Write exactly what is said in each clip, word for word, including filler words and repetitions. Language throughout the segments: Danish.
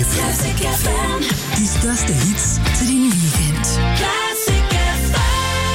F M. Classic F M. Die største hits til din weekend. Classic F M.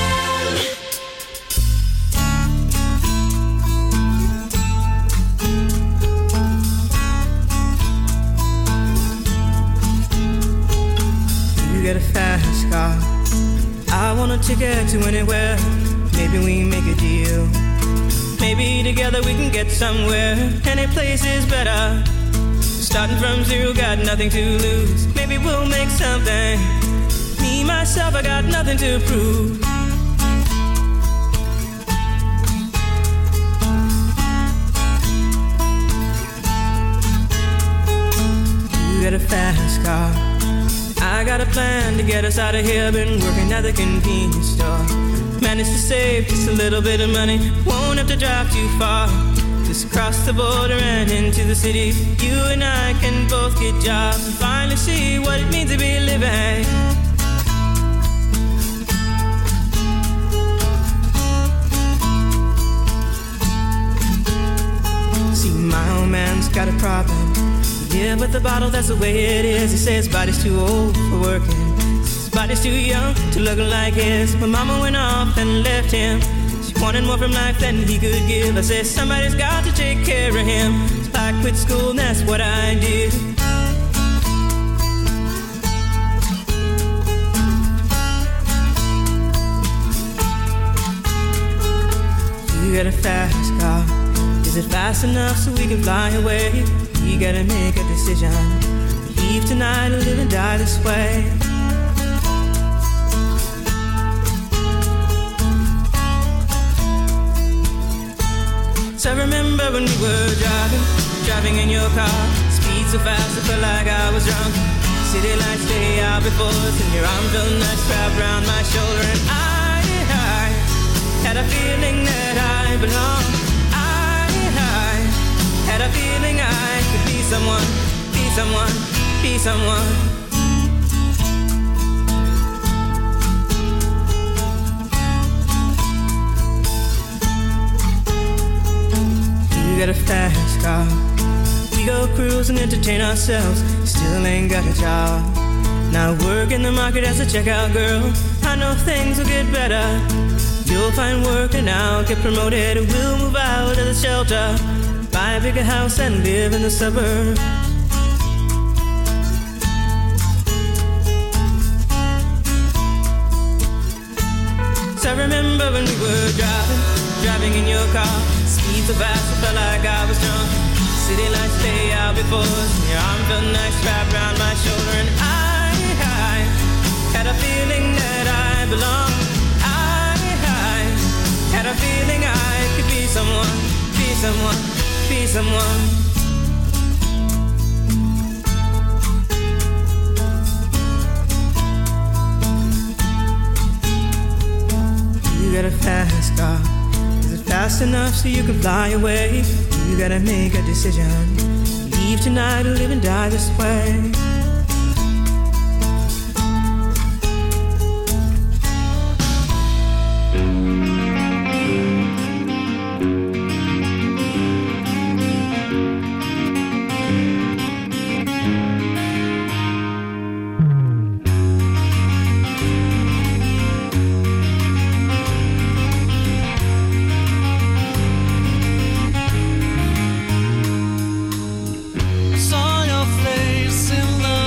You got a fast car. I want a ticket to anywhere. Maybe we make a deal. Maybe together we can get somewhere. Any place is better. Starting from zero, got nothing to lose. Maybe we'll make something. Me, myself, I got nothing to prove. You got a fast car. I got a plan to get us out of here. Been working at the convenience store. Managed to save just a little bit of money. Won't have to drive too far. Just cross the border and into the city. You and I can both get jobs and finally see what it means to be living. See, my old man's got a problem. Yeah, but the bottle, that's the way it is. He says his body's too old for working. His body's too young to look like his. But mama went off and left him. She wanted more from life than he could give. I said somebody's got to take care of him. So I quit school and that's what I did. You got a fast car. Is it fast enough so we can fly away? You gotta make a decision. Leave tonight or live and die this way. So I remember when we were driving, driving in your car. Speed so fast I felt like I was drunk. City lights stay out before us, and your arm felt nice wrapped around my shoulder. And I, I had a feeling that I belonged. I, I had a feeling I could be someone, be someone, be someone. You got a fast car. We go cruise and entertain ourselves. Still ain't got a job. Now work in the market as a checkout girl. I know things will get better. You'll find work and I'll get promoted. We'll move out of the shelter, buy a bigger house and live in the suburbs. So I remember when we were driving, driving in your car. Speed so fast I felt like I was drunk. City lights stay out before us, and your arm felt nice wrapped around my shoulder. And I, I had a feeling that I belonged. I, I had a feeling I could be someone, be someone, be someone. You got a fast car. Is it fast enough so you can fly away? You gotta make a decision. Leave tonight or live and die this way. Saw your face in the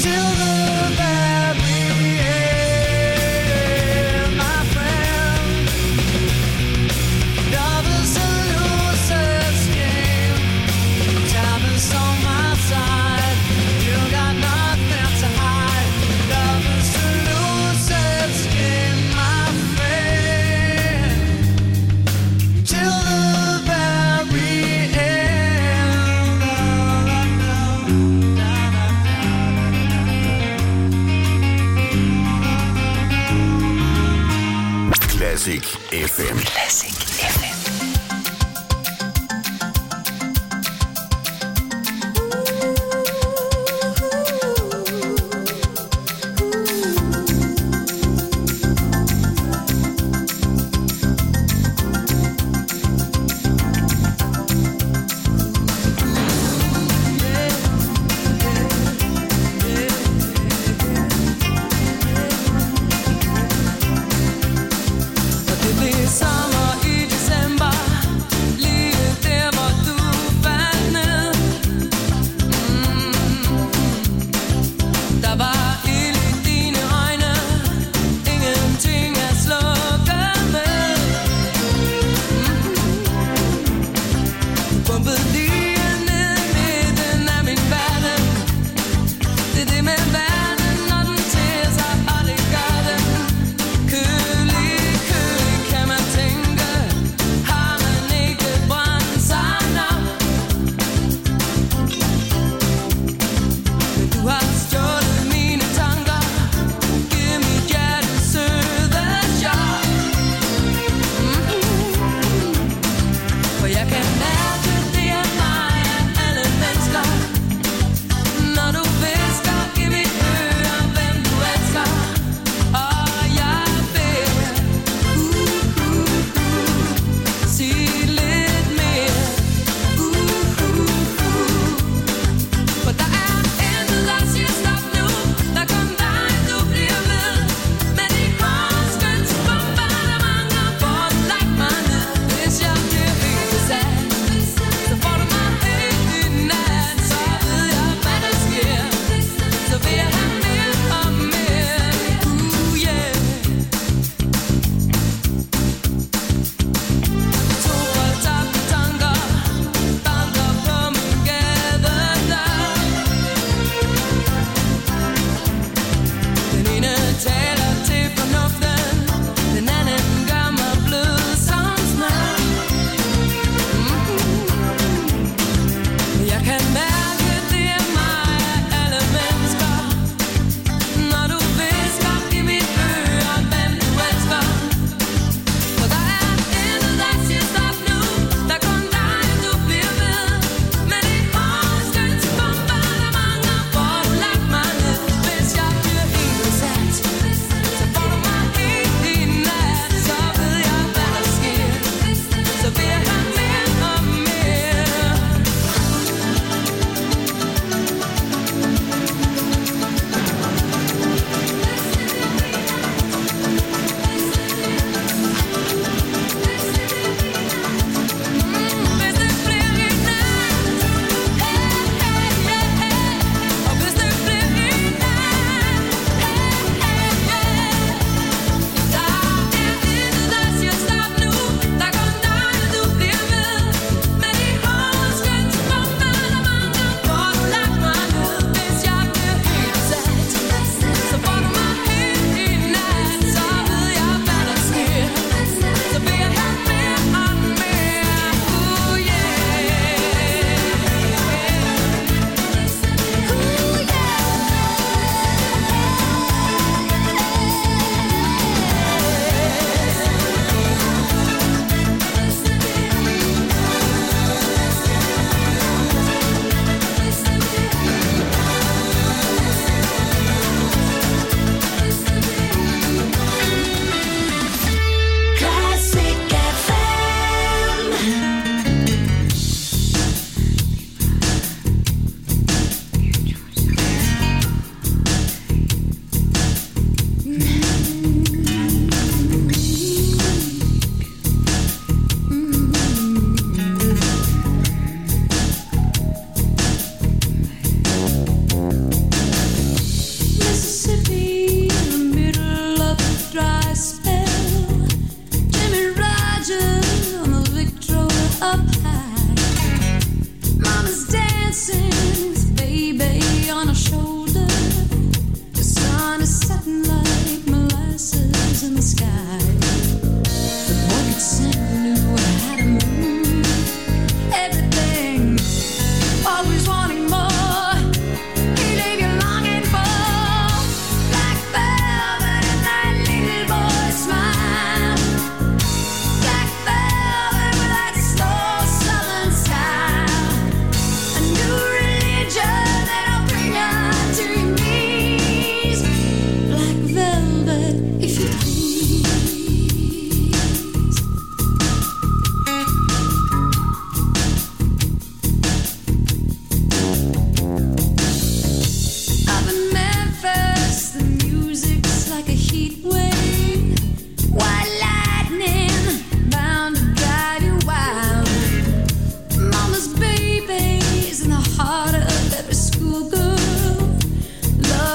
Classic F M. Classic F M. Når du vil, skal give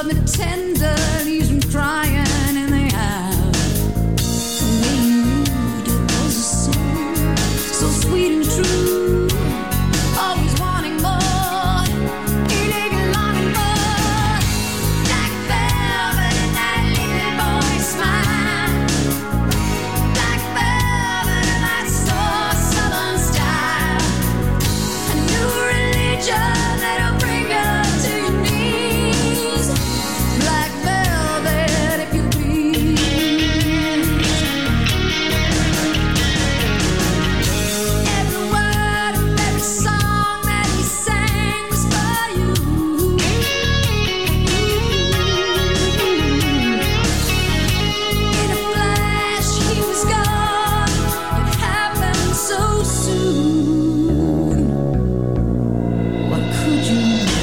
love me tender, leaves me crying in the eye. The way you moved, it was a song, so sweet and true. Always wanting more, eating longing more. Black velvet and that little boy smile. Black velvet and that soft southern style. A new religion that'll bring you to your knees. Black velvet, if you please. Every word of every song that he sang was for you. In a flash, he was gone. It happened so soon. What could you do?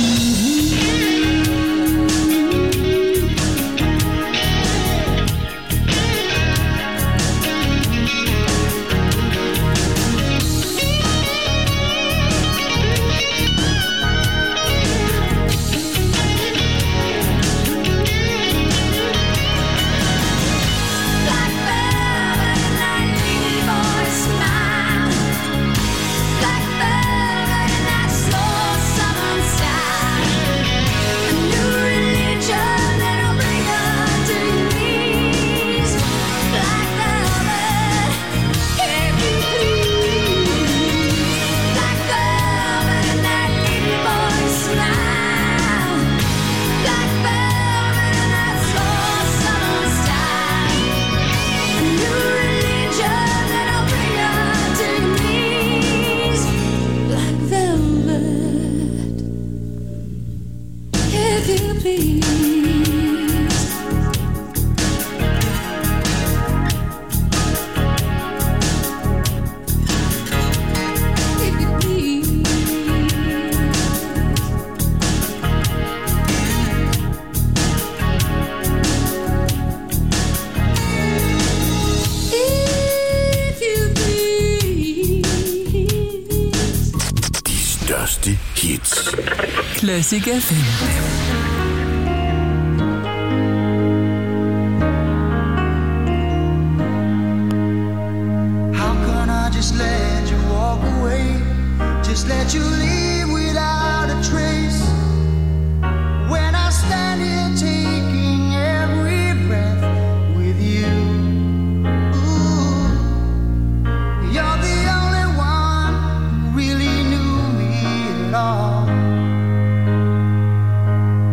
Black velvet and that little boy smile. Black velvet and that slow southern style. A new religion that'll bring you to your knees. Black velvet, if you please. Black velvet and that little boy smile. Black velvet and that slow southern style. A new religion that'll bring you to your knees. Black velvet, if you please. If you please. If you please. De største hits. Classic F M. How can I just let you walk away? Just let you leave without a trace. When I stand here taking every breath with you. Ooh, you're the only one who really knew me at all.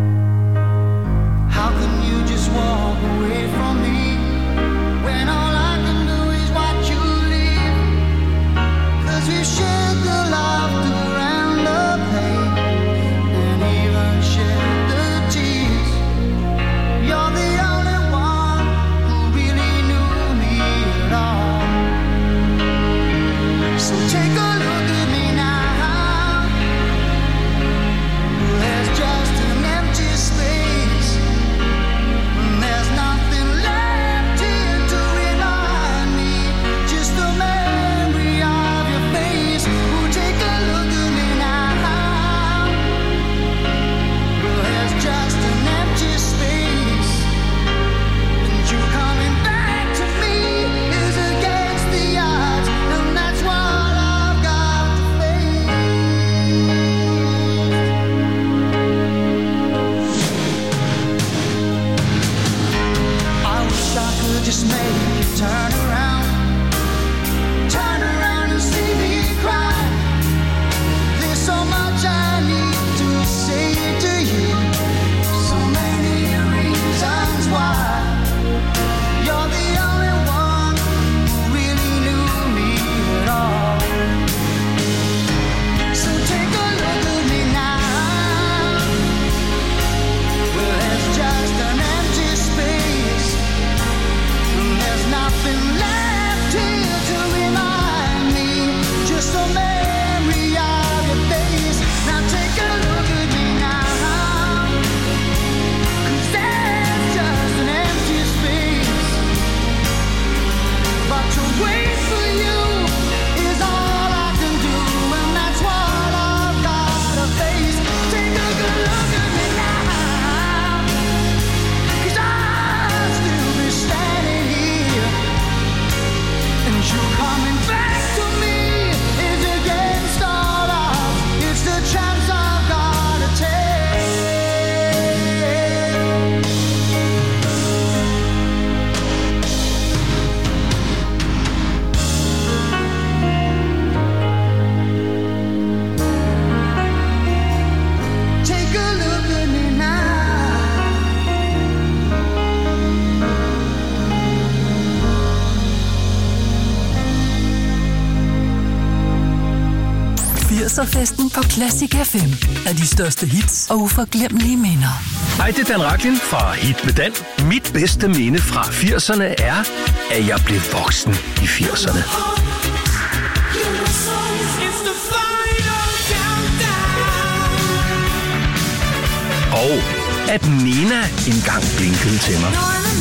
firserfesten på Classic F M. Er de største hits og uforglemmelige minder. Hej, det er Dan Racklin fra Hit med Dan. Mit bedste minde fra firserne er, at jeg blev voksen i firserne. Og at Nena engang blinkede til mig.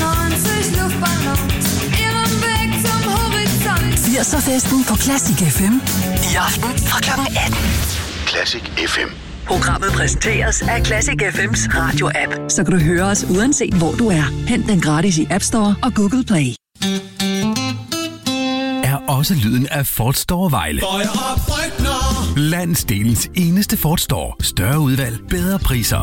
firserfesten på Classic F M. I aften fra klokken atten. Classic F M. Programmet præsenteres af Classic F M's radio-app. Så kan du høre os uanset hvor du er. Hent den gratis i App Store og Google Play. Er også lyden af Ford Store Vejle. Landsdelens eneste Ford Store. Større udvalg, bedre priser.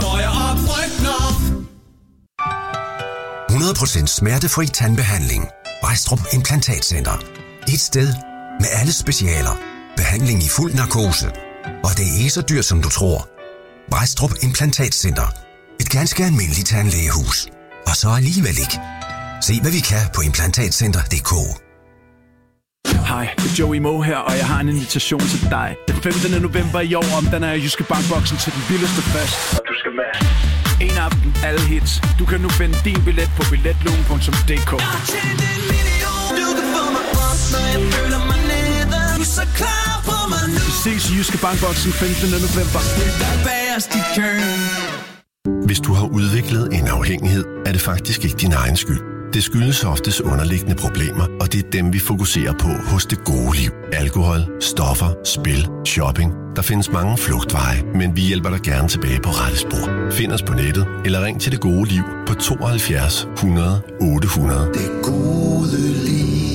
hundrede procent smertefri tandbehandling. Brædstrup Implantatcenter. Et sted med alle specialer. Behandling i fuld narkose. Og det er ikke så dyrt, som du tror. Brædstrup Implantatcenter. Et ganske almindeligt tandlægehus. Og så alligevel ikke. Se hvad vi kan på implantatcenter punktum d k. Hej, det er Joey Moe her, og jeg har en invitation til dig. Den femtende november i år, om den er Jyske Bankboksen til den vildeste fest. Og du skal med. En aften, alle hits. Du kan nu finde din billet på billetlugen punktum d k. Vi ses i Jyske Bankboksen femtende november. Hvis du har udviklet en afhængighed, er det faktisk ikke din egen skyld. Det skyldes oftest underliggende problemer, og det er dem, vi fokuserer på hos Det Gode Liv. Alkohol, stoffer, spil, shopping. Der findes mange flugtveje, men vi hjælper dig gerne tilbage på rette spor. Find os på nettet, eller ring til Det Gode Liv på tooghalvfjerds hundrede otte hundrede. Det gode liv.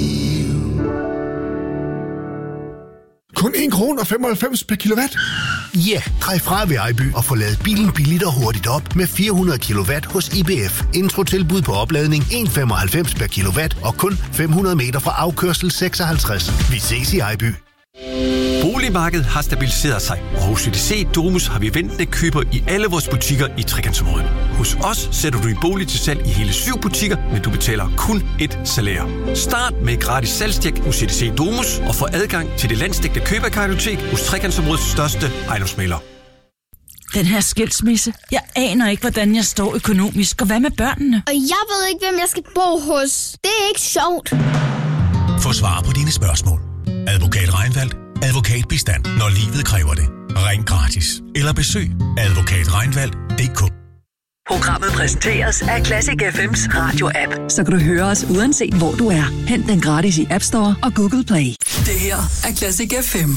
Kun en krone og femoghalvfems per kilowatt? Ja, yeah, drej fra ved Ejby og få ladet bilen billigt og hurtigt op med fire hundrede kilowatt hos I B F. Introtilbud på opladning en komma femoghalvfems per kilowatt og kun fem hundrede meter fra afkørsel seksoghalvtreds. Vi ses i Ejby. Boligmarkedet har stabiliseret sig, og hos C D C Domus har vi ventende køber i alle vores butikker i Trekantsområdet. Hos os sætter du din bolig til salg i hele syv butikker, men du betaler kun et salær. Start med et gratis salgstjek hos C D C Domus og få adgang til det landsdækkende køberkartotek hos Trekantsområdets største ejendomsmægler. Den her skilsmisse. Jeg aner ikke, hvordan jeg står økonomisk. Og hvad med børnene? Og jeg ved ikke, hvem jeg skal bo hos. Det er ikke sjovt. Få svar på dine spørgsmål. Advokat Reinfeldt. Advokatbistand, når livet kræver det. Ring gratis. Eller besøg advokat reinfeldt punktum d k. Programmet præsenteres af Classic F M's radio-app. Så kan du høre os uanset hvor du er. Hent den gratis i App Store og Google Play. Det her er Classic F M.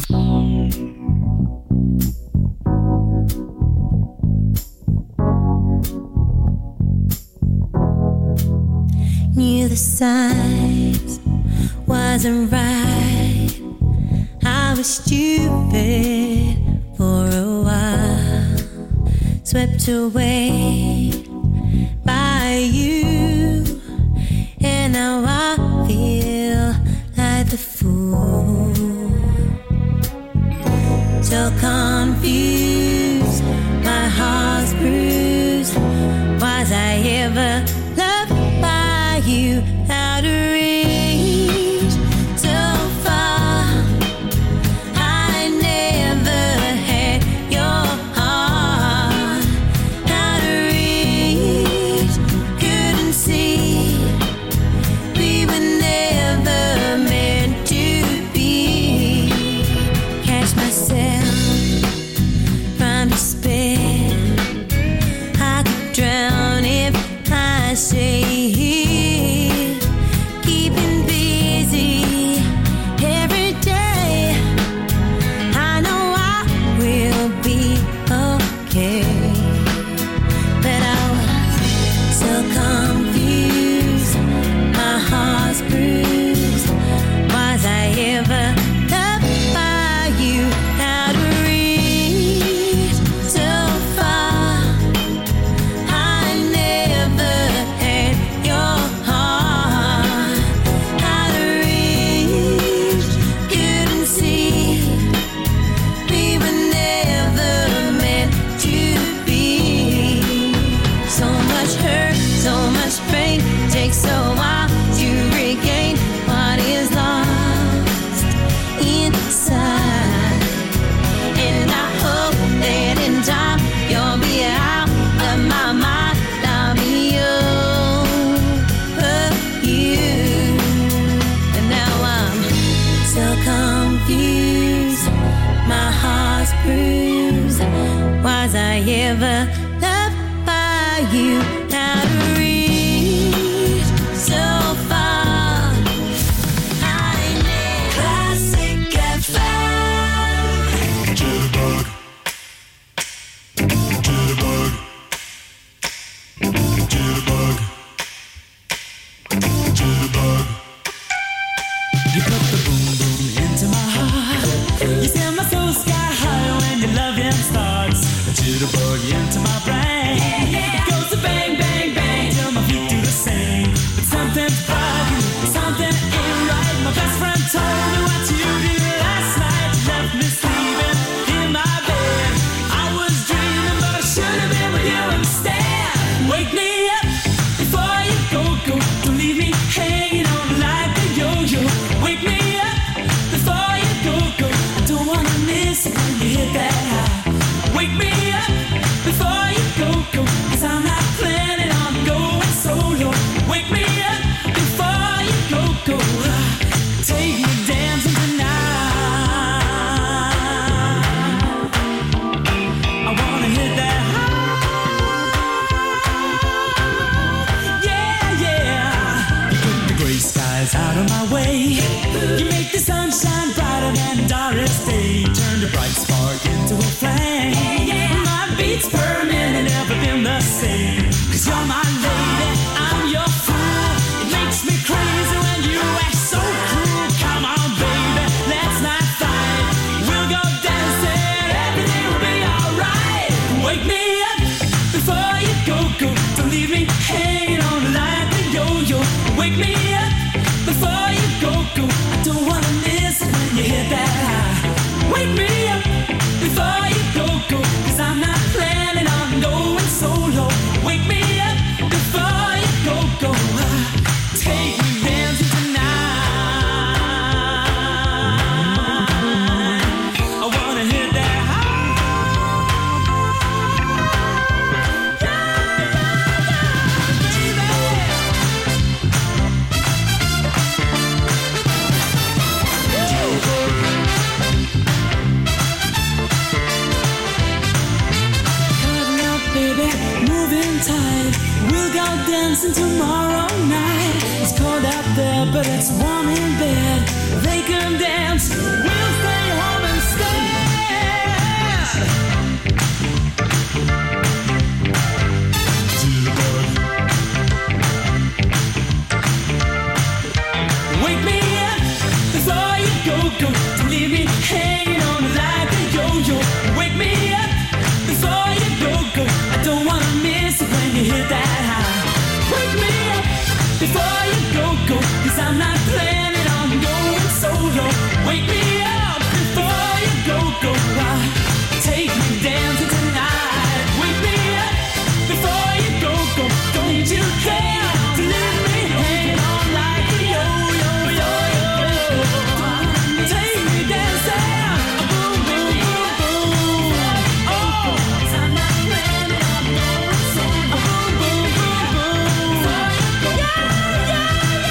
Knew the signs wasn't right. I was stupid for a while, swept away by you, and now I feel like the fool. So confused, my heart's bruised. Was I ever loved by you? Out of reach, so far. I never had your heart. Out of reach, couldn't see. We were never meant to be. Catch myself from despair. I could drown if I you're my lady, I'm your fool. It makes me crazy when you act so cruel. Come on, baby, let's not fight. We'll go dancing, everything will be alright. Wake me up before you go, go. Don't leave me hanging on like a yo-yo. Wake me up before you go, go. I don't wanna miss it when you hit that high. Wake me up before you go, go. Cause I'm not planning on going solo. Wake me up before you go, go. Take me dancing tonight. I wanna hit that tide. We'll go dancing tomorrow night. It's cold out there, but it's warm in bed. They can dance, we'll stay home instead. Wake me up before you go, go. Don't leave me hanging on like a yo-yo. Wake me up before you go, go. I don't wanna miss it when you hit that high. Wake me up before you go, go. Cause I'm not planning on going solo. Wake me up before you go, go. Take me dancing tonight. Wake me up before you go, go. Don't you care to leave me hanging on like a yo-yo, yo-yo. Take me dancing. Boom, boom, boom, boom. Oh, cause I'm not planning on going solo. Boom, boom, boom, boom. Yeah, yeah,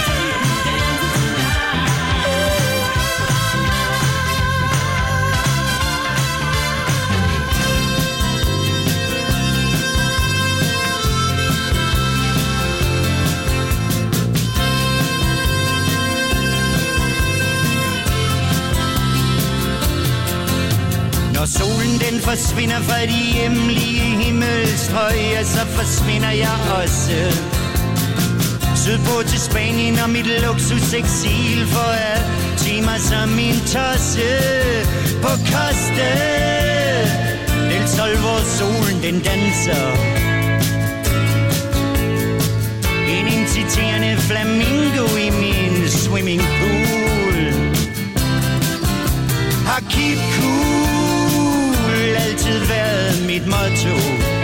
Når solen den forsvinder fra de hjemlige himmelstrøg, så forsvinder jeg også sydpå til Spanien og mit luksuseksil for at tage mig som min tosse på Costa del Sol, hvor solen den danser. En inciterende flamingo i min swimmingpool. Har keep cool altid været mit motto.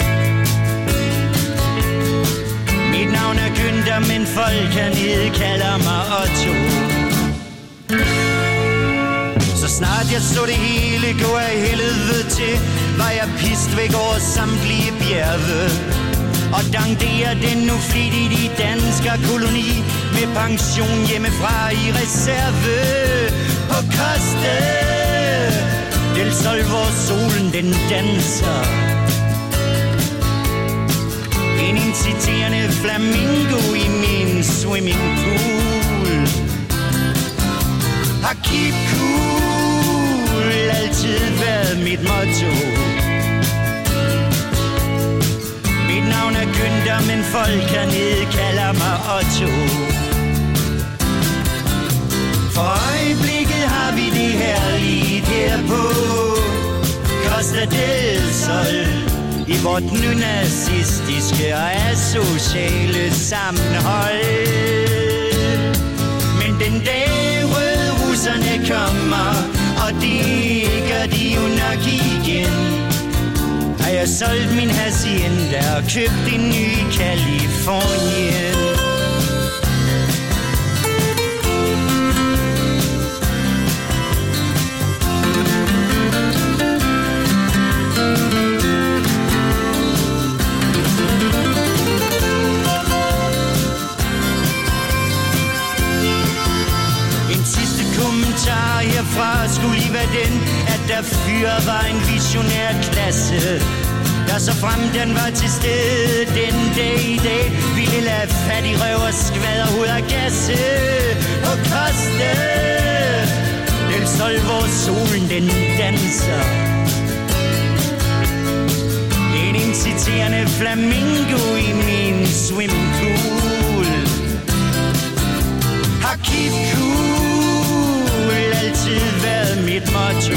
Mit navn er Günther, men folk hernede kalder mig Otto. Så snart jeg så det hele gå af helvede til, var jeg pist væk over samtlige bjerge. Og dankderer den nu flittigt i dansker koloni, med pension hjemmefra i reserve på Costa del Sol, hvor solen den danser. En inciterende flamingo i min swimmingpool. Har keep cool altid været mit motto. Mit navn er Günther, men folk hernede kalder mig Otto. For øjeblikket har vi det herligt her på Costa del Sol, i vort nynazistiske og asociale sammenhold. Men den dag rødrusserne kommer, og det gør de jo nok igen, har jeg solgt min hacienda og købt en ny i Californien. Herfra skulle lige være den, at der fyr var en visionær klasse, der så frem den var til stede den dag i dag, ville lade fattig røv og skvader ud af gasse på Costa del Sol, hvor solen den danser. En inciterende flamingo i min swimmingpool. Har keep cool altid været mit motto.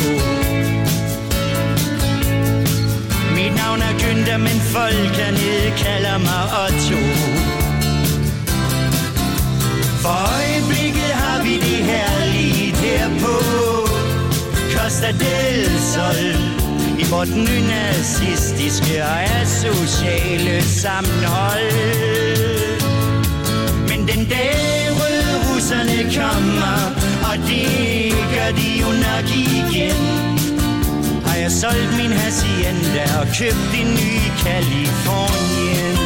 Mit navn er Günther, men folk hernede kalder mig Otto. For øjeblikket har vi det herligt her på Costa del Sol, i vort nynazistiske og asociale sammenhold. Men den dag røde russerne kommer, og det gør de jo nok igen, har jeg solgt min hacienda og købt en ny Californien.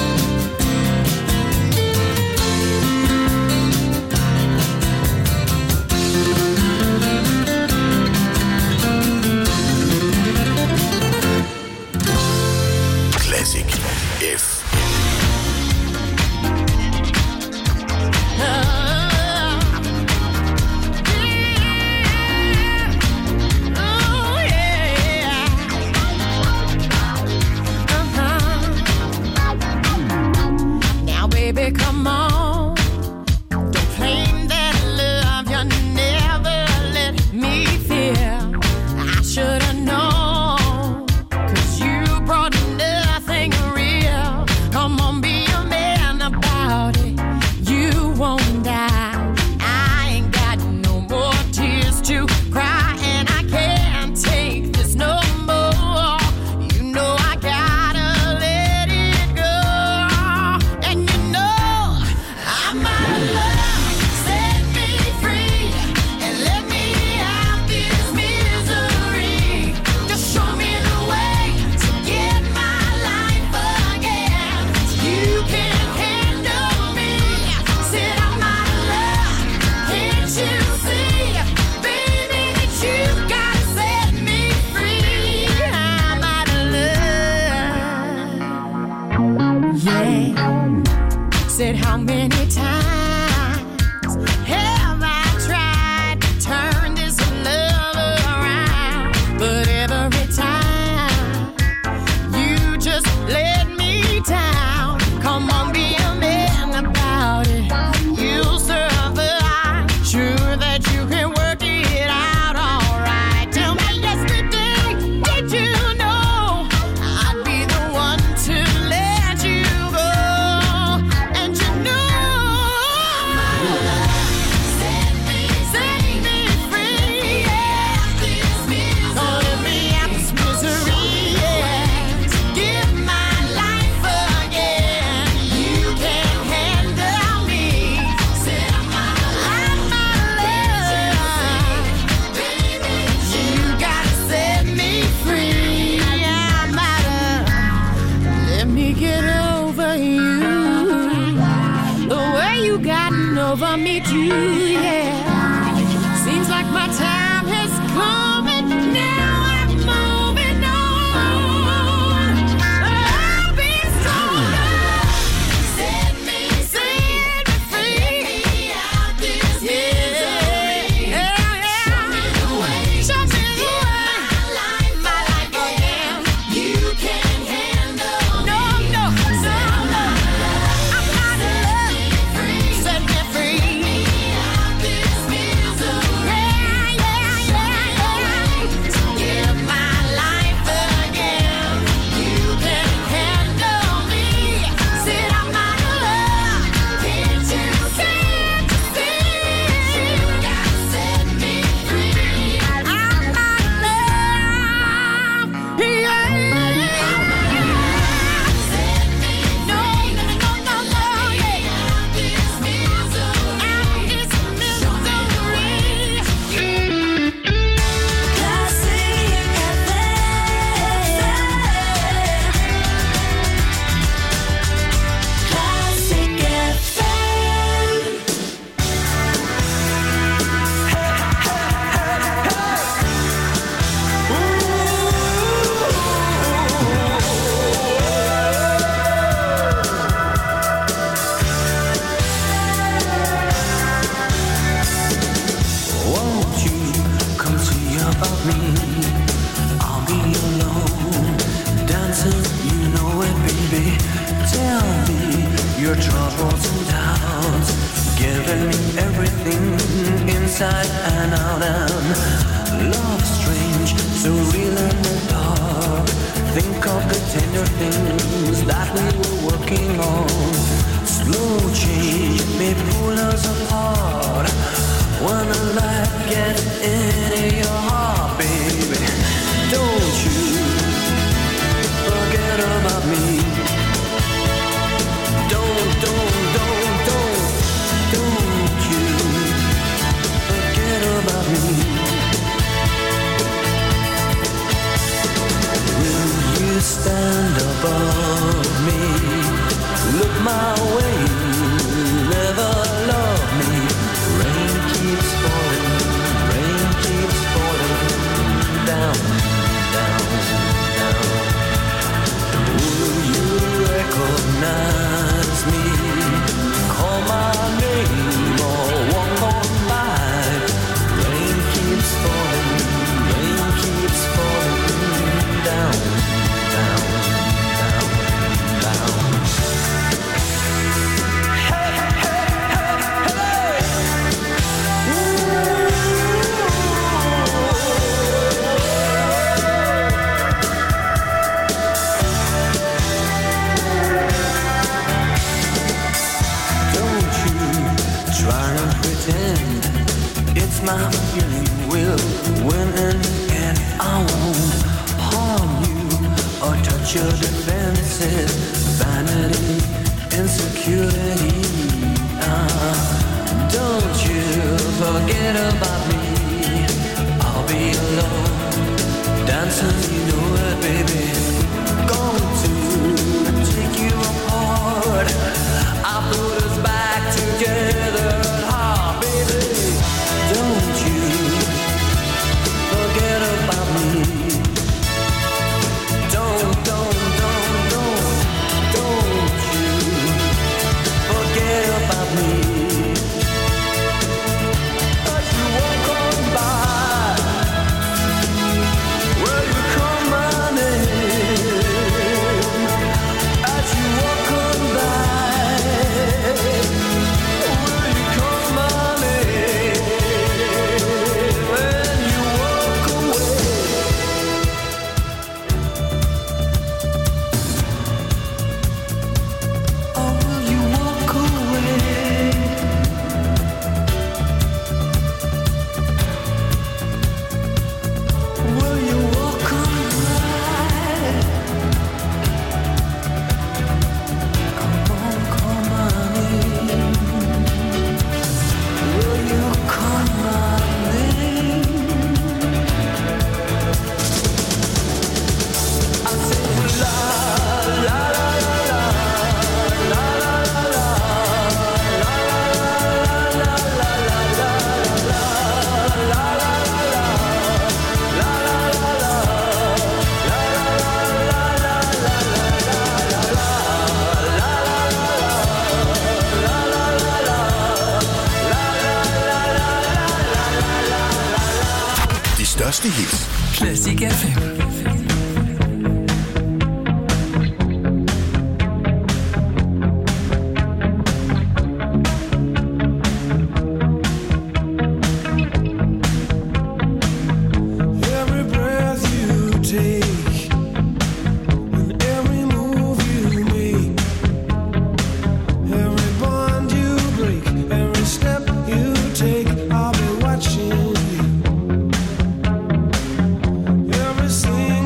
Classic F M. Baby, come on. Don't claim that love you never let me feel. I should have known, 'cause you brought nothing real. Come on, be a man about it. You won't die. I ain't got no more tears to cry, and I can't take this no more. You know I gotta let it go. And you know I'm out of love. Set me free and let me out this misery. Just show me the way to get my life again. You can handle me. Said I'm out of love. Can't you see, baby, that you gotta set me free? I'm out of love. Yeah. Said how many times have I tried to turn this love around, but every time you just let me down. Come on, be a man about it. You'll survive. Sure that you can work it out alright. Tell me yesterday, did you know I'd be the one to let you go? And you know set me, set me free, yeah. Gonna let me out this misery, yeah. Give my life again. You can handle me. Said I'm out of love. Baby, you gotta set me free. I'm out of. Let me get over you. The way you gotten over me too, yeah. Seems like my time has come and now I'm moving on. I'll be stronger. Set me, set me free. Let me out this misery. Yeah, yeah. Show me the way. Show me the way. My life, my life again. You can handle no, no, so no. I'm out of love. Set me free. Let me out this your troubles and doubts, giving me everything inside and out. And love strange, so real in the dark. Think of the tender things that we were working on. Slow change may pull us apart when the light gets into your heart, baby. Don't you forget about me. Don't, don't, don't, don't, don't you forget about me. Will you stand above me? Look my way, never love me. Rain keeps falling, rain keeps falling down, down, down. Will you recognize me? Call my name or walk on by. Rain keeps falling, rain keeps falling down, down, down, down. It's my feeling will win and and I won't harm you or touch your defenses. Vanity, insecurity. Uh, don't you forget about me. I'll be alone, dancing, you know it, baby. Going to take you apart. I put us back together. Don't you forget about me. Don't, don't, don't, don't, don't you forget about me. As you walk on by, will you call my name? As you walk on by, will you call my name? Største hits. Classic F M. I'll be watching you. Every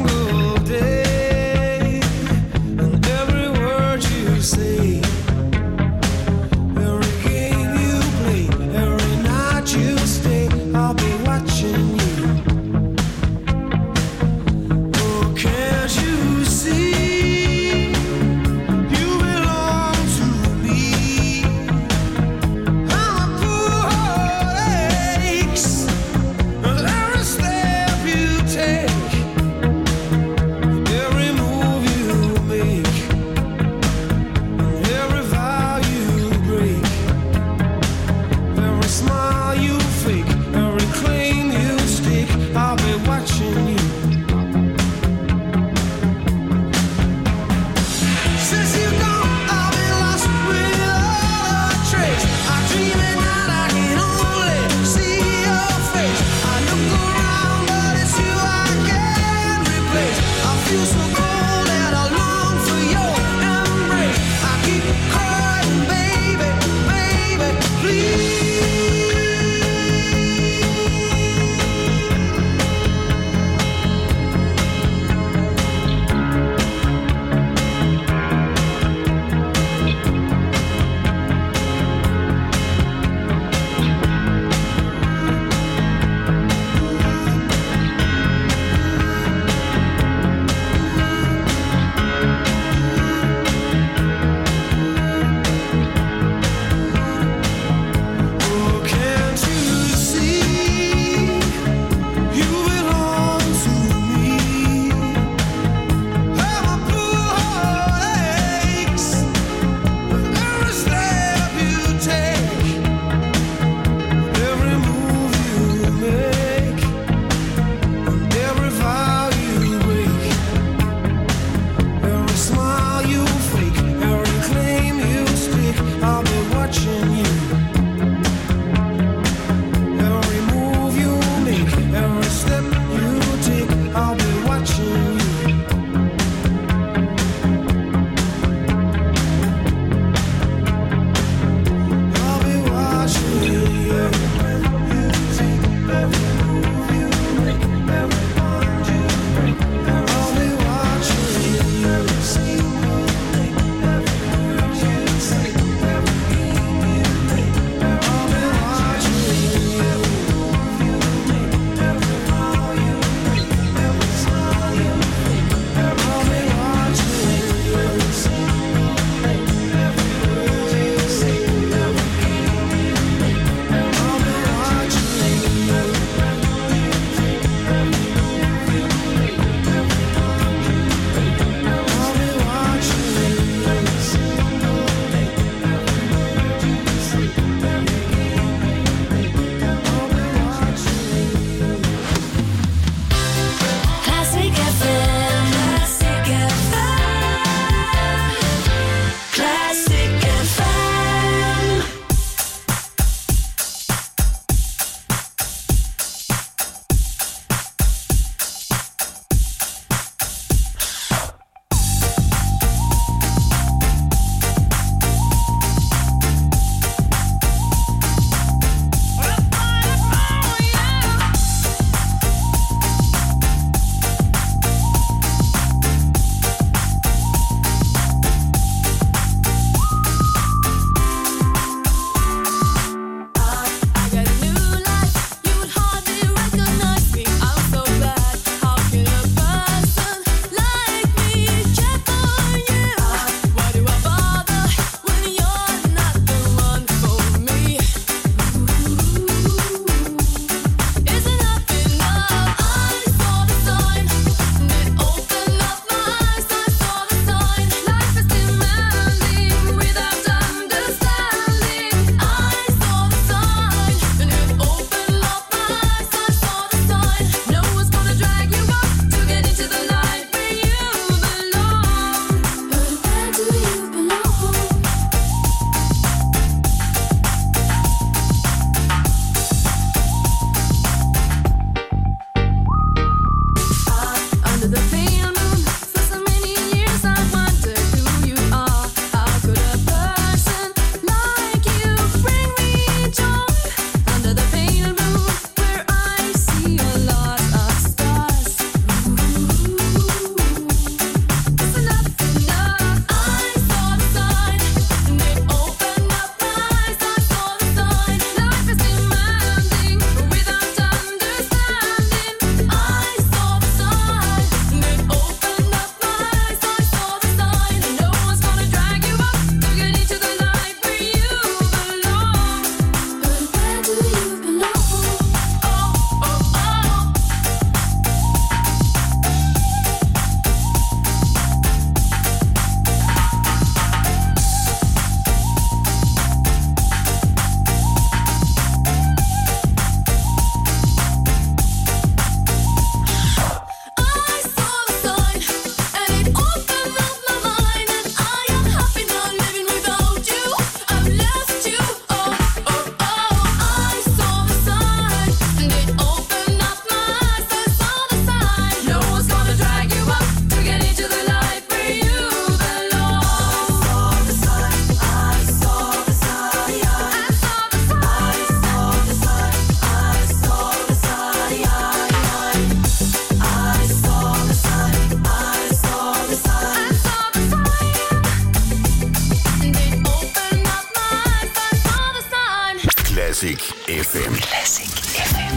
Classic F M. Classic F M.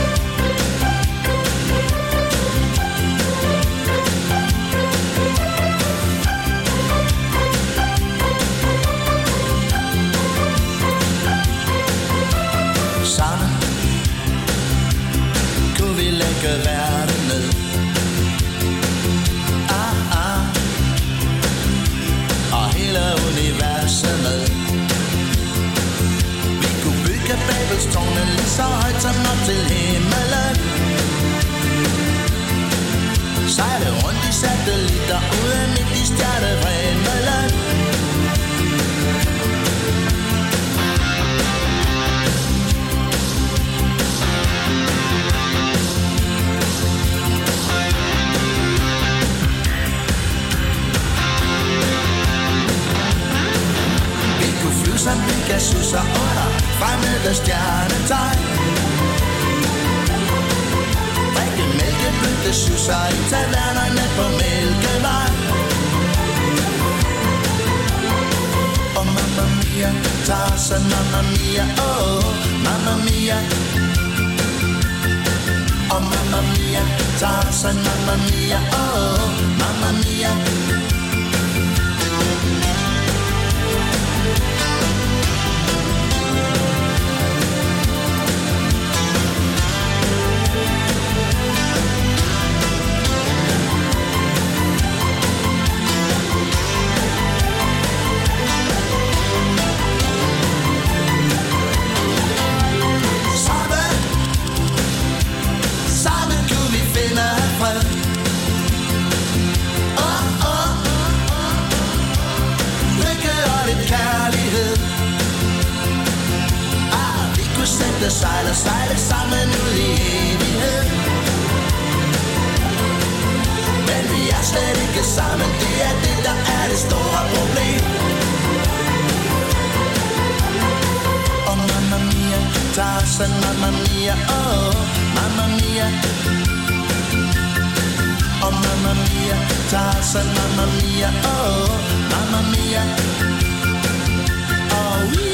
Sammen kunne vi lægge verden ned. Ah, ah. Og hele universet med. Vi kunne bygge Babelstårnet lige så højt som op til himmelen. Sejle rundt i satellitter ude midt i stjernevrimlen. Som Pegasus og under fremmede stjernetegn. Drikke mælkeblødte susser i tavernerne på Mælkevej. Og mamma mia, Tarzan, mamma mia, oh, mamma mia. Og mamma mia, Tarzan, mamma mia, oh, mamma mia. Sejle, sejle sammen ud i evighed. Men vi er slet ikke sammen. Det er det, der er det store problem. Og mamma mia, Tarzan, mamma mia, oh, mamma mia. Og mamma mia, Tarzan, mamma mia, oh, mamma mia. Oh, we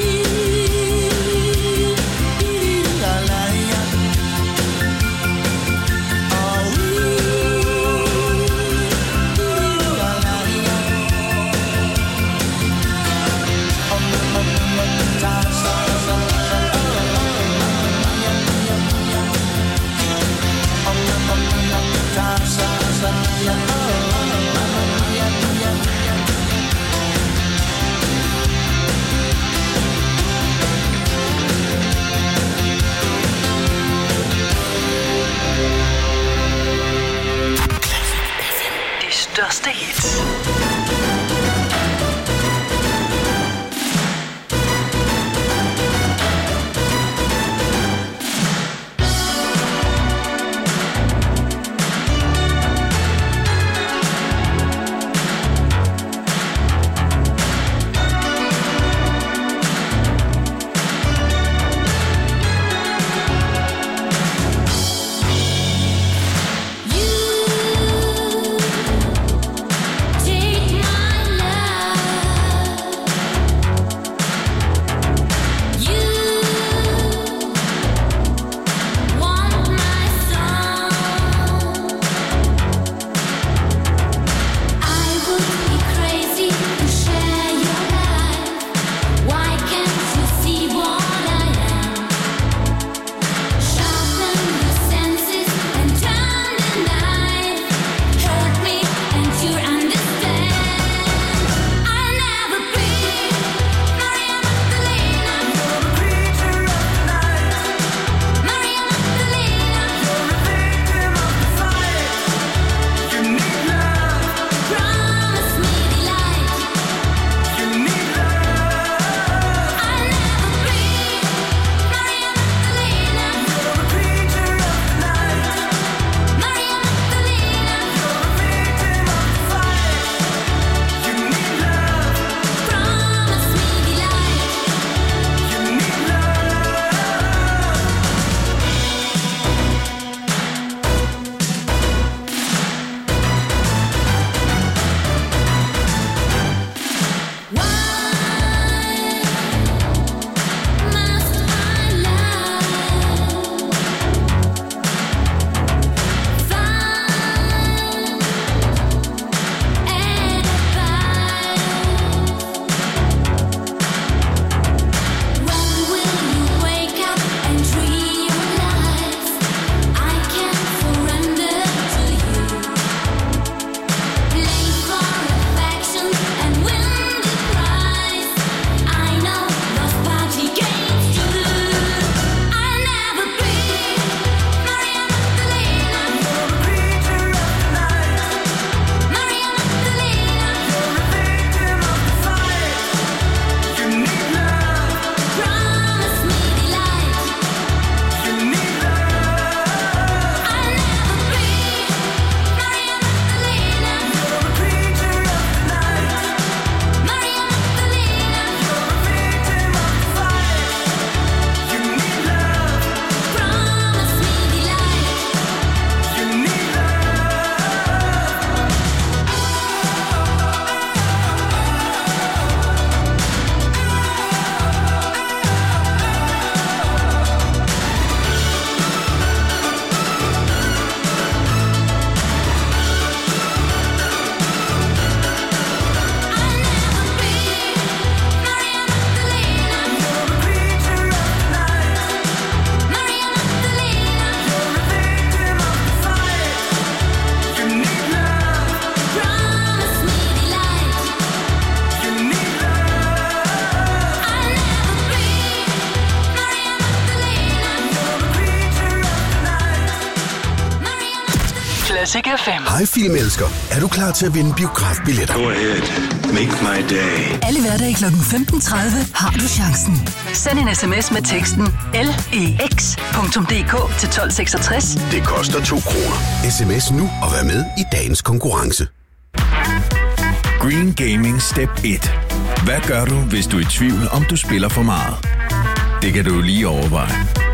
Classic F M. Hej filmelsker. Er du klar til at vinde biografbilletter? Go ahead. Make my day. Alle hverdage kl. femten tredive har du chancen. Send en sms med teksten L E X punktum D K til tolv seksogtres. Det koster to kroner. Sms nu og vær med i dagens konkurrence. Green Gaming Step et. Hvad gør du, hvis du er i tvivl, om du spiller for meget? Det kan du lige overveje.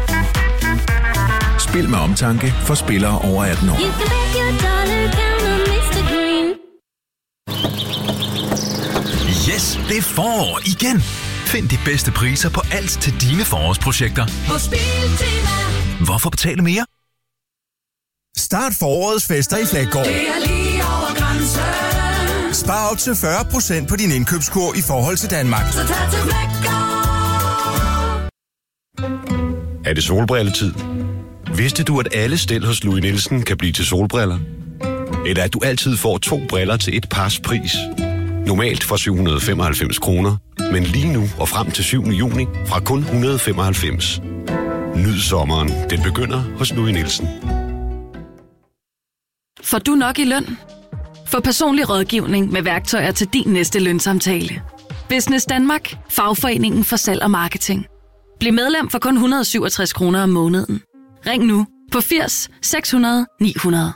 Spil med omtanke for spillere over atten år. Yes, det er forår igen. Find de bedste priser på alt til dine forårsprojekter. Hos Biltema. Hvorfor betale mere? Start forårets fester i Flækgaard. Det er lige over grænsen. Spar op til fyrre procent på din indkøbskur i forhold til Danmark. Så tag til Flækgaard. Er det solbrilletid? Vidste du, at alle stel hos Louis Nielsen kan blive til solbriller? Eller at du altid får to briller til et pars pris? Normalt for syv hundrede og femoghalvfems kroner, men lige nu og frem til syvende juni fra kun et hundrede og femoghalvfems. Nyd sommeren. Den begynder hos Louis Nielsen. Får du nok i løn? Få personlig rådgivning med værktøjer til din næste lønsamtale. Business Danmark. Fagforeningen for salg og marketing. Bliv medlem for kun et hundrede og syvogtres kroner om måneden. Ring nu på firs seks hundrede ni hundrede.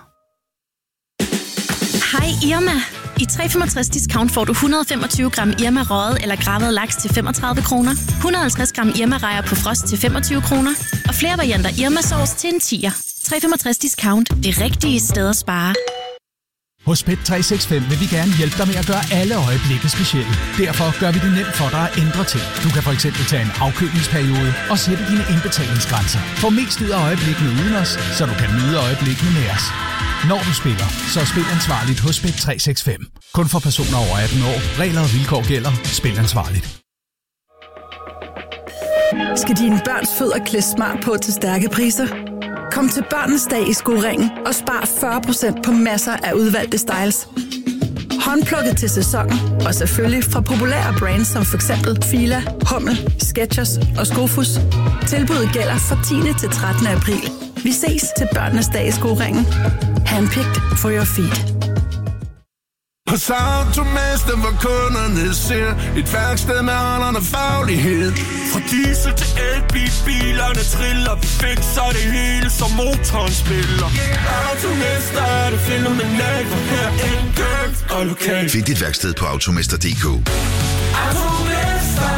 Hej Irma. I tre komma femogtres discount får du et hundrede og femogtyve gram Irma røget eller gravet laks til femogtredive kroner, et hundrede og halvtreds gram Irma rejer på frost til femogtyve kroner og flere varianter Irma sauce til en tier. tre komma femogtres discount. Det rigtige sted at spare. Hos Bet tre seks fem vil vi gerne hjælpe dig med at gøre alle øjeblikke specielle. Derfor gør vi det nemt for dig at ændre ting. Du kan for eksempel tage en afkøbningsperiode og sætte dine indbetalingsgrænser. Få mest ud af øjeblikkene uden os, så du kan nyde øjeblikkene med os. Når du spiller, så spil ansvarligt hos Bet tre seks fem. Kun for personer over atten år. Regler og vilkår gælder. Spil ansvarligt. Skal dine børns fødder klæde smart på til stærke priser? Kom til Børnenes Dag i Skoringen og spar fyrre procent på masser af udvalgte styles. Håndplukket til sæsonen og selvfølgelig fra populære brands som for eksempel Fila, Hummel, Skechers og Skofus. Tilbuddet gælder fra tiende til trettende april. Vi ses til Børnenes Dag i Skoringen. Handpicked for your feet. Hos Automester, hvor kunderne ser et værksted med holderne faglighed. Fra diesel til elbil, bilerne triller. Vi fikser det hele, som motoren spiller. Automester er det fænomenalt, for her enkelt og lokalt. Find dit værksted på automester punktum d k. Automester.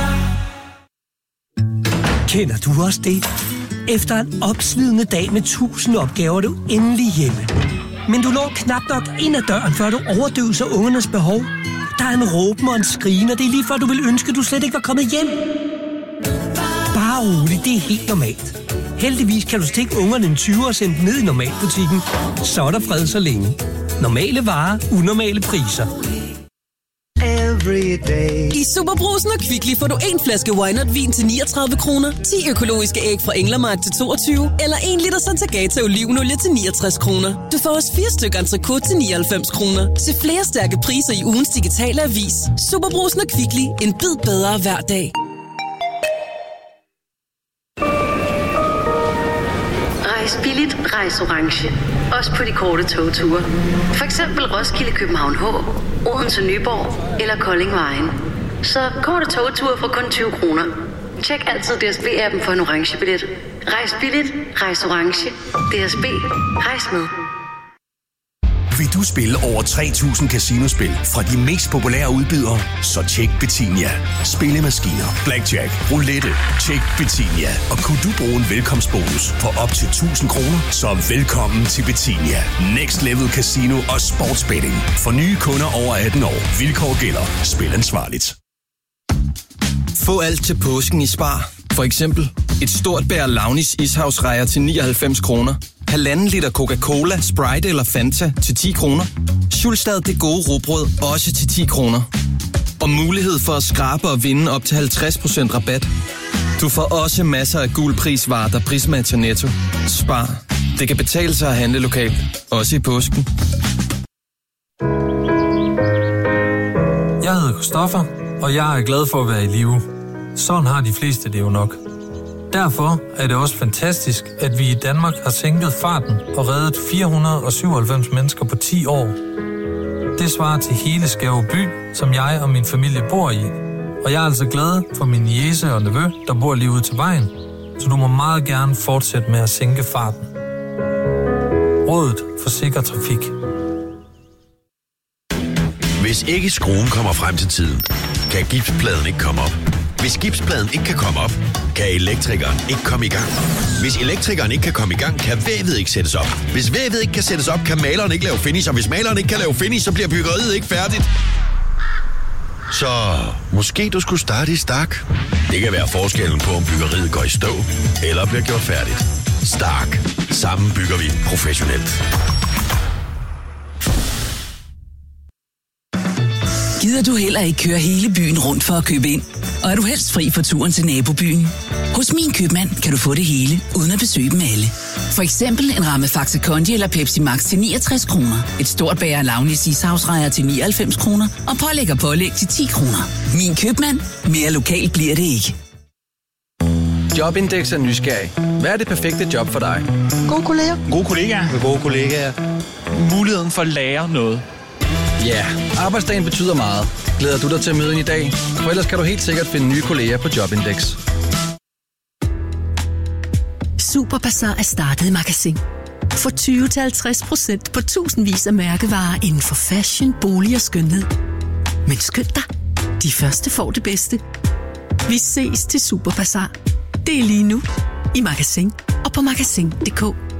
Kender du også det? Efter en opslidende dag med tusind opgaver, er du endelig hjemme. Men du når knap nok ind ad døren, før du overdøver ungernes behov. Der er en råben og en skrigen, og det er lige før, du vil ønske, at du slet ikke var kommet hjem. Bare roligt, det er helt normalt. Heldigvis kan du stikke ungerne en tyver og sende dem ned i normalbutikken. Så er der fred så længe. Normale varer, unormale priser. I Superbrugsen og Kvickly får du en flaske Wynot vin til niogtredive kroner, ti økologiske æg fra Englermark til toogtyve, eller en liter Santagata olivenolie til niogtres kroner. Du får også fire stykker entrecôte til nioghalvfems kroner. Se flere stærke priser i ugens digitale avis. Superbrugsen og Kvickly. En bid bedre hver dag. Rejs billigt, rejs orange. Også på de korte togture. For eksempel Roskilde, København H, Odense, Nyborg eller Kolding Vejen. Så korte togture for kun tyve kroner. Tjek altid D S B-appen for en orange billet. Rejs billigt, rejs orange. D S B. Rejs med. Vil du spille over tre tusind casinospil fra de mest populære udbydere? Så tjek Betinia. Spillemaskiner, blackjack, roulette. Tjek Betinia. Og kunne du bruge en velkomstbonus på op til tusind kroner? Så velkommen til Betinia. Next Level Casino og Sportsbetting. For nye kunder over atten år. Vilkår gælder. Spil ansvarligt. Få alt til påsken i Spar. For eksempel et stort bær Launis ishavsrejer til nioghalvfems kroner. Halvanden liter Coca-Cola, Sprite eller Fanta til ti kroner. Schulstad det gode rugbrød også til ti kroner. Og mulighed for at skrabe og vinde op til halvtreds procent rabat. Du får også masser af gul prisvarer, der prismatcher Netto. Spar. Det kan betale sig at handle lokalt. Også i påsken. Jeg hedder Christoffer, og jeg er glad for at være i live. Sådan har de fleste det jo nok. Derfor er det også fantastisk, at vi i Danmark har sænket farten og reddet fire hundrede og syvoghalvfems mennesker på ti år. Det svarer til hele Skæve by, som jeg og min familie bor i. Og jeg er altså glad for min niece og nevø, der bor lige ude til vejen, så du må meget gerne fortsætte med at sænke farten. Rådet for sikker trafik. Hvis ikke skruen kommer frem til tiden, kan gipspladen ikke komme op. Hvis gipspladen ikke kan komme op, kan elektrikeren ikke komme i gang. Hvis elektrikeren ikke kan komme i gang, kan vævet ikke sættes op. Hvis vævet ikke kan sættes op, kan maleren ikke lave finish. Og hvis maleren ikke kan lave finish, så bliver byggeriet ikke færdigt. Så måske du skulle starte i Stark. Det kan være forskellen på, om byggeriet går i stå eller bliver gjort færdigt. Stark. Sammen bygger vi professionelt. Gider du heller ikke køre hele byen rundt for at købe ind? Og er du helst fri for turen til nabobyen? Hos Min Købmand kan du få det hele, uden at besøge dem alle. For eksempel en ramme Faxe Kondi eller Pepsi Max til niogtres kroner. Et stort bager Launis ishavsrejer til nioghalvfems kroner. Og pålæg og pålæg til ti kroner. Min Købmand. Mere lokalt bliver det ikke. Jobindex er nysgerrig. Hvad er det perfekte job for dig? Gode kolleger. Gode kollegaer. Med gode kollegaer. Muligheden for at lære noget. Ja, yeah. Arbejdsdagen betyder meget. Glæder du dig til at møde i dag? For ellers kan du helt sikkert finde nye kolleger på Jobindex. Superbazar er startet i Magasin. For tyve til halvtreds procent på tusindvis af mærkevarer inden for fashion, bolig og skønhed. Men skynd dig, de første får det bedste. Vi ses til Superbazar. Det er lige nu i Magasin og på magasin punktum d k.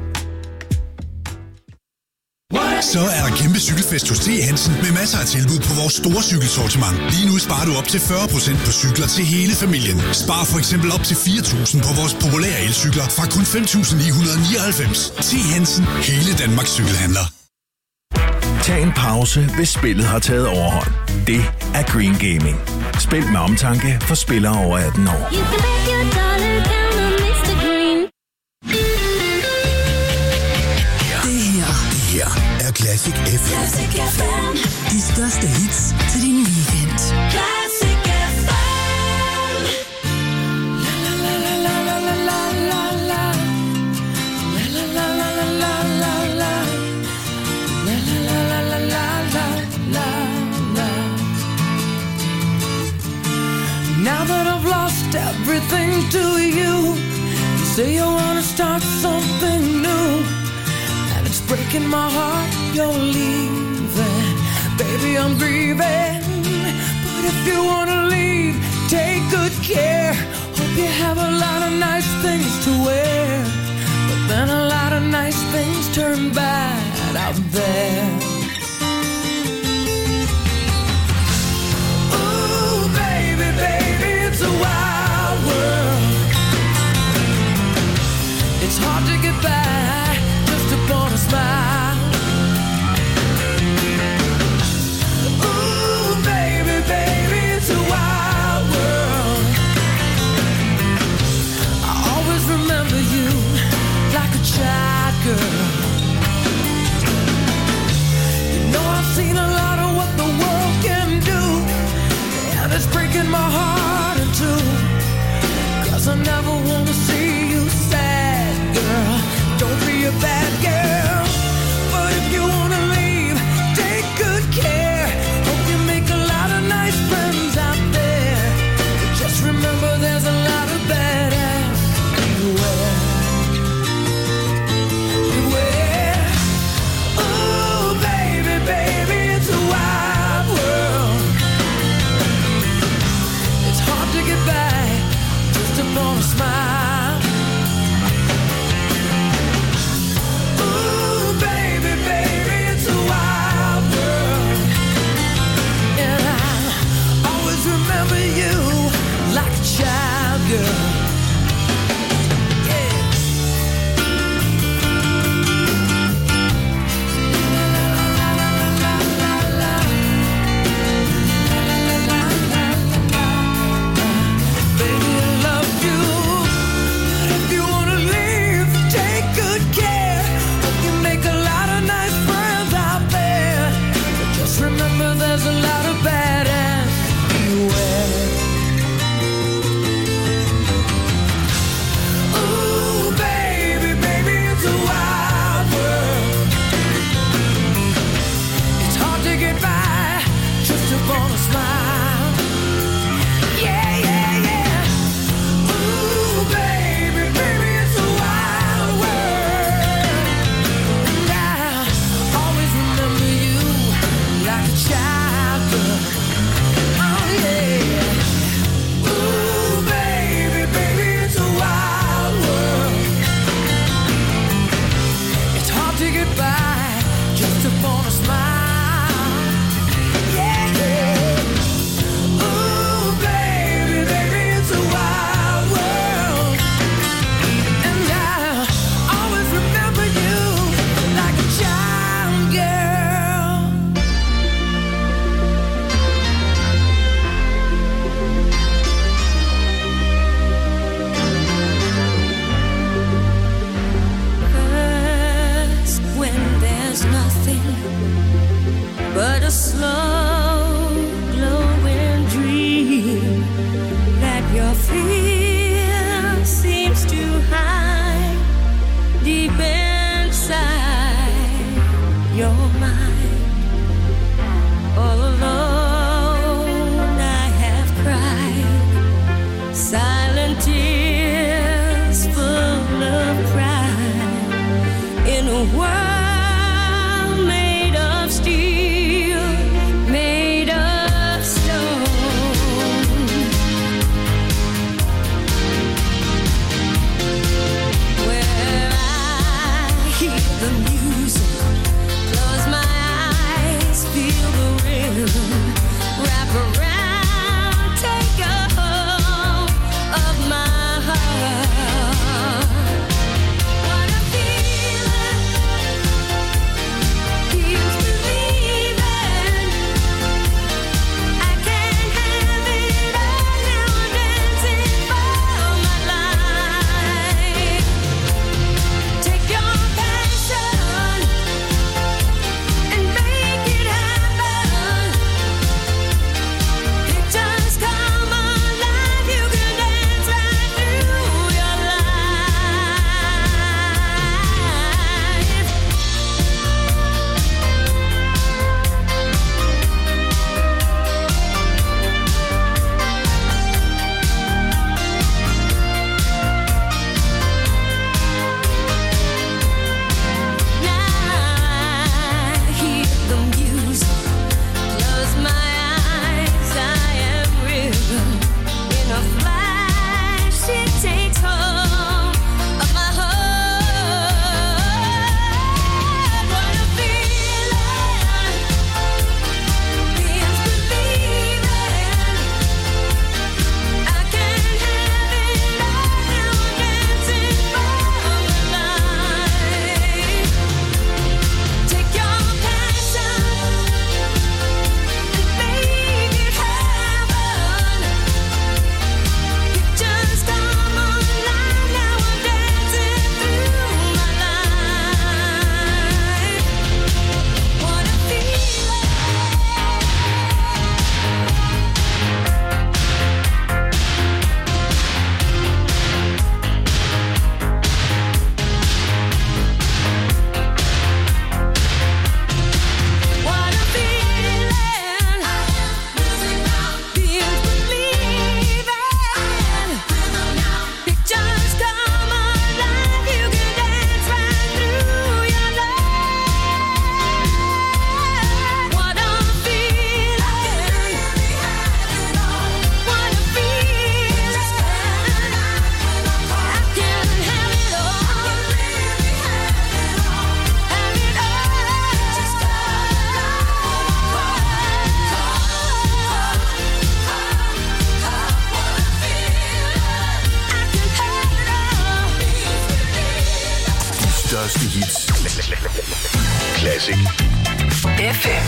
Så er der kæmpe cykelfest hos T. Hansen med masser af tilbud på vores store cykelsortiment. Lige nu sparer du op til fyrre procent på cykler til hele familien. Spar for eksempel op til fire tusind på vores populære elcykler fra kun fem tusind ni hundrede nioghalvfems. T. Hansen. Hele Danmarks cykelhandler. Tag en pause, hvis spillet har taget overhånd. Det er Green Gaming. Spil med omtanke for spillere over atten år. Her er Classic F M. De største hits til din weekend. Classic F M. La la la la la la la la la. La la la la la la la la. La la la la la la la la. Now that I've lost everything to you, you say you wanna start something new. It's breaking my heart, you're leaving. Baby, I'm grieving. But if you wanna leave, take good care. Hope you have a lot of nice things to wear. But then a lot of nice things turn bad out there. Ooh, baby, baby, it's a wild world. It's hard to get by upon a smile. Ooh, baby, baby, it's a wild world. I always remember you like a child girl. You know I've seen a lot of what the world can do, and it's breaking my heart in two. 'Cause I never wanna see you sad, girl. Don't be a bad girl. But if you wanna leave, take good care. Hope you make a lot of nice friends out there. But just remember there's a lot of bad ass beware. Beware. Ooh, baby, baby, it's a wild world. It's hard to get by just upon a smile. Remember you like a child girl. Yeah. Baby, I love you. But if you wanna leave, take good care. Hope you make a lot of nice friends out there. But just remember there's a lot of bad ass. silent tears full of pride in a world made of steel, made of stone. Where I hear the music, close my eyes, feel the rhythm, wrap around, take a hold of my heart. What a feeling, feels believing. I can't have it all now, I'm dancing for my life. Take your passion and make it happen. Pictures come alive, you can dance right through your I hear the music, close my eyes, I am rhythm. In a flash, it takes hold of my heart. What a feeling, feels believing. I can't have it all now, I'm dancing for my life. Take your passion and make it happen. Pictures come alive, now I'm dancing through my life. What a feeling. What a feeling, feels believing. Pictures come alive, you can dance right through your life. What a feeling, what a feeling. I can have it all, have it De største hits. Classic. F M.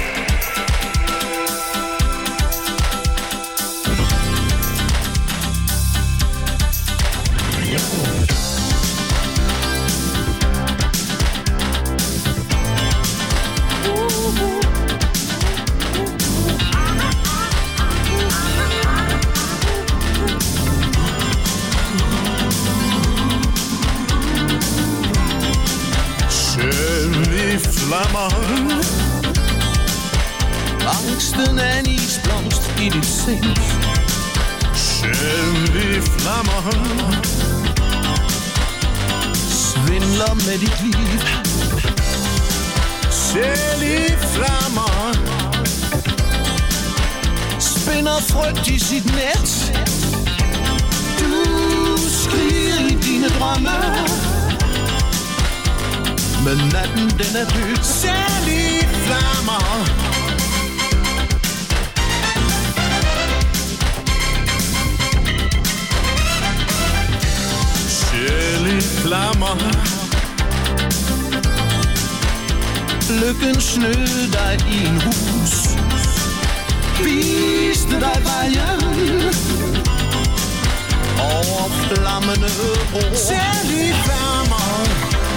Sjæl i flammer. Angsten er en isblomst i dit sind. Sjæl i flammer. Svindler med dit liv. Sjæl i flammer. Spinder frygt i sit net. Du skriger i dine drømme. Men natten den er død. Sjæl i flammer. Sjæl i flammer. Lykken snød dig i en hus. Viste dig vejen over flammende bro. Sjæl i flammer.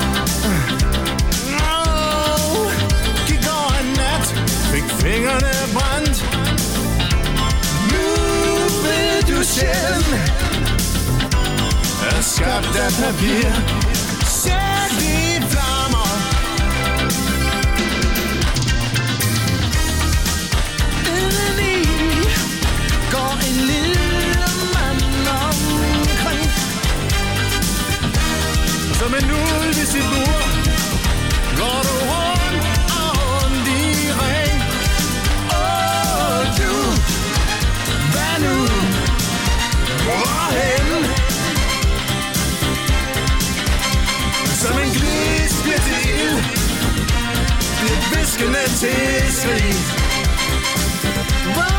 Oh, gik over en nat, fik fingrene brændt. Nu vil du selv er skabt af papir. Sjæl i flammer. Indeni går en lille mand og en ulv i sit bur. Går du rundt og rundt i ring. Åh, du, hvad nu? Hvorhen? Som en glis bliver til ild, bliver viskende til skrig. Hvor